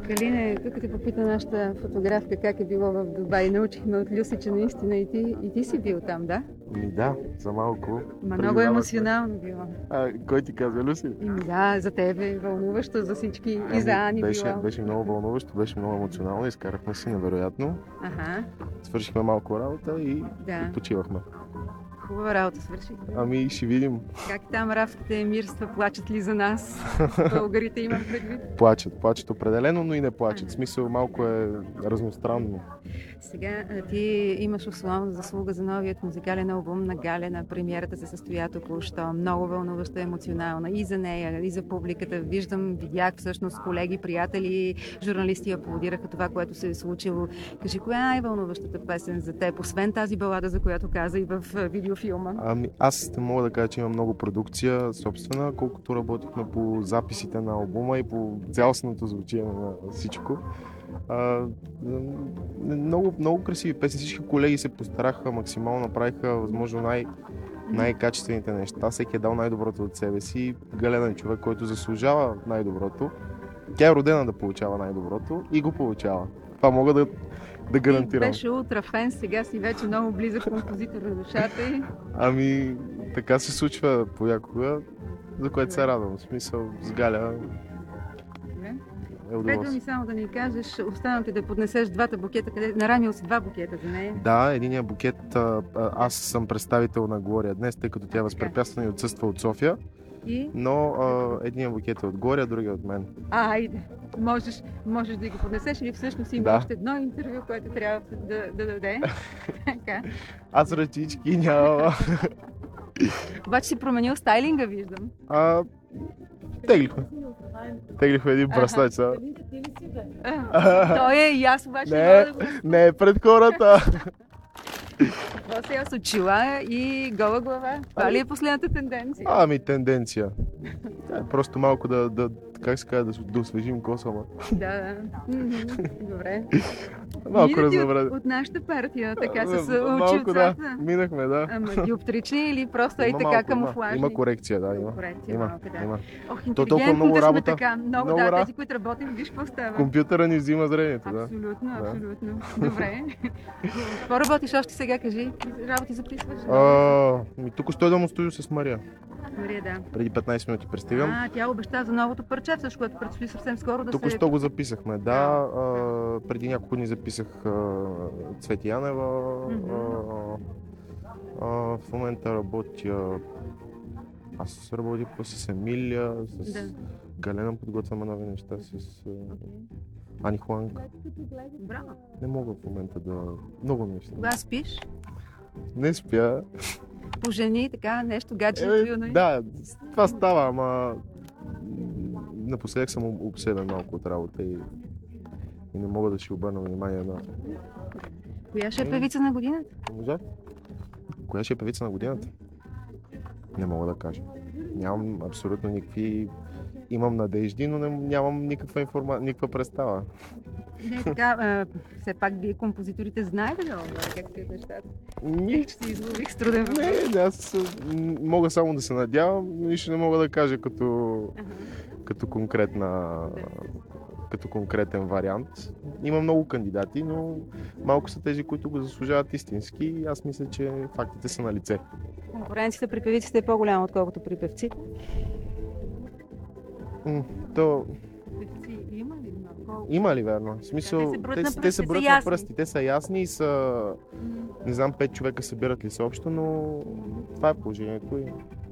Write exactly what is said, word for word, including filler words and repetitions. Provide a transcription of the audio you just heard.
Калине, тук те попита нашата фотографка как е било в Дубай. Научихме от Люси, че наистина и ти, и ти си бил там, да? Ми да, за малко. Ма Преди много залата. емоционално било. А, кой ти каза, Люси? Ими да, за тебе вълнуващо, за всички и Ами, за Ани беше, било. беше много вълнуващо, беше много емоционално, изкарахме си невероятно. Ага, Свършихме малко работа и, да. и почивахме. Хубава работа свърши. Ами ще видим. Как там равските емирства плачат ли за нас? Българите имам предвид. Плачат, плачат определено, но и не плачат. Ага. В смисъл малко е разностранно. Сега а, ти имаш условна заслуга за новият музикален албум на Галена. Премиерата се състоя току-що. Много вълнуваща, емоционална и за нея, и за публиката. Виждам, видях всъщност колеги, приятели, журналисти аплодираха това, което се е случило. Кажи, коя е най-вълнуващата песен за теб, освен тази балада, за която каза и в видеофилма? Ами аз не мога да кажа, че имам много продукция собствена, колкото работихме по записите на албума и по цялостното звучение на всичко. А, много, много красиви песни. Всички колеги се постараха максимално, направиха възможно най- най-качествените неща. Всеки е дал най-доброто от себе си. Галена е човек, който заслужава най-доброто. Тя е родена да получава най-доброто и го получава. Това мога да, да гарантирам. Ти беше ултрафен, сега си вече много близък композитор на душата й. Ами, така се случва понякога, за което се радвам. В смисъл, с Галя е Предва удоволствие. ми само да ни кажеш, останам ти да поднесеш двата букета, къде нарамил си два букета за нея. Да, единия букет, а, а, аз съм представител на Глория днес, тъй като тя е възпрепятствана и отсъства от София, И? но а, единия букет е от Глория, другия от мен. А, айде, можеш, можеш да го поднесеш или всъщност има Да. още едно интервю, което трябва да, да даде. Така. Аз ръчички няма. Обаче си променил стайлинга, виждам. А, теглихме. Теглихме един бръснач. са. А, той е и аз обаче не Не, мога да го... не е пред хората. После с очила и гола глава. Това ли е последната тенденция? Ами тенденция. Е, просто малко да, да, как се казва, да, да освежим косама. Да, да. Мгм, добре. Малко Мина ти от, разнообразие. от нашата партия, така с Е, очи малко да, отзад. минахме, да. Ама диоптрични или просто ей Има така малко, камуфлажни? Има, има корекция, да, има. Корекция Има, малко, да. има. Ох, То толкова интелигентно много да сме работа. така. Много, Много да, ра- тези, които работим, виж какво става. Компютъра ни взима зрението, да. Абсолютно, Да. абсолютно. Добре. Какво работиш още сега, кажи? Какви работи записваш? А, ми тук стоя да му студио с Мария. Мария, да. Преди петнайсет минути пристигам. А, тя обеща за новото парче, всъщност, което предстои съвсем скоро да се... Току-що го записахме, да. А, преди няколко дни записах а, Цвети Янева. Мгм. А, а, в момента работя... Аз работя по с Емилия, с Да. Галена, подготвяме нови неща, с а, Ани Хуанг. Браво. Не мога в момента да... Много неща. Кога спиш? Не спя. По жени, така, нещо, гадже, Е, юно. да, това става, ама напоследък съм обсебен малко от работа и, и не мога да си обърна внимание на... Коя ще е певица на годината? Можа? Коя ще е певица на годината? Не мога да кажа. Нямам абсолютно никакви... Имам надежди, но не, нямам никаква информация, никаква представа. Не, така, а, все пак вие композиторите знаете ли как стоят нещата? Ни... Ще си излових с труден въпрос. Не, аз м, мога само да се надявам, но нищо не мога да кажа като, Ага. като конкретна... като конкретен вариант. Има много кандидати, но малко са тези, които го заслужават истински и аз мисля, че фактите са на лице. Конкуренцията при певиците е по-голяма, отколкото при певците. М, То Певци има ли много? има ли верно? В смисъл, Те се броят те, на те, пръсти, се са броят на ясни. пръсти, те са ясни и са, не знам, пет човека събират ли се общо, но това е положението и